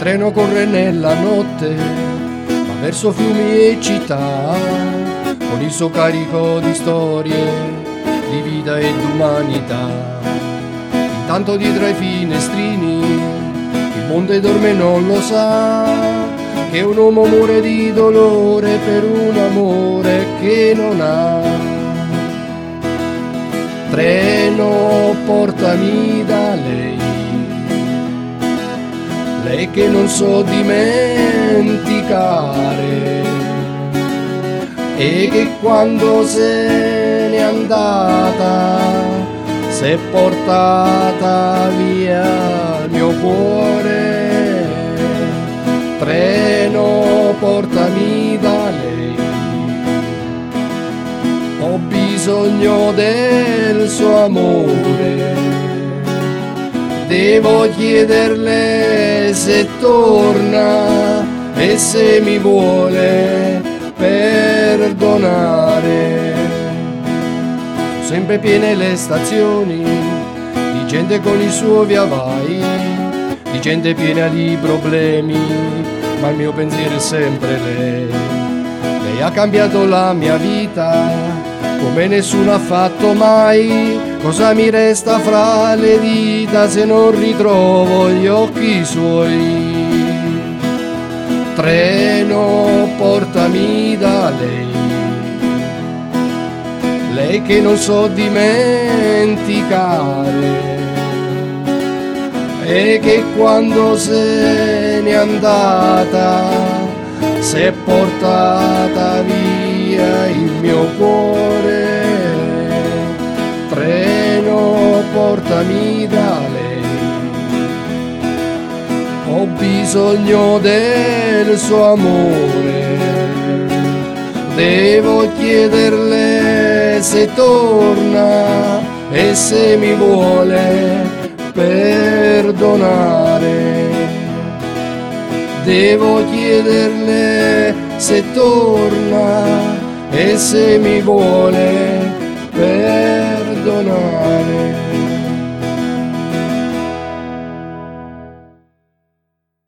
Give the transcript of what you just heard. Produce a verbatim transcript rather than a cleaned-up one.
treno corre nella notte, va verso fiumi e città, con il suo carico di storie, di vita e d'umanità. Intanto dietro ai finestrini il mondo dorme e non lo sa, che un uomo muore di dolore per un amore che non ha. Treno, portami da lei, lei che non so dimenticare, e che quando se n'è andata s'è portata via il mio cuore. Treno, portami da lei, ho bisogno del suo amore, devo chiederle se torna e se mi vuole perdonare. Sono sempre piene le stazioni di gente con il suo via vai, di gente piena di problemi, ma il mio pensiero è sempre lei. Lei ha cambiato la mia vita come nessuno ha fatto mai. Cosa mi resta fra le dita se non ritrovo gli occhi suoi? Treno, portami da lei, lei che non so dimenticare, e che quando se n'è andata s'è portata via il mio cuore. Treno, portami da lei, ho bisogno del suo amore, devo chiederle se torna e se mi vuole perdonare. Devo chiederle se torna e se mi vuole perdonare.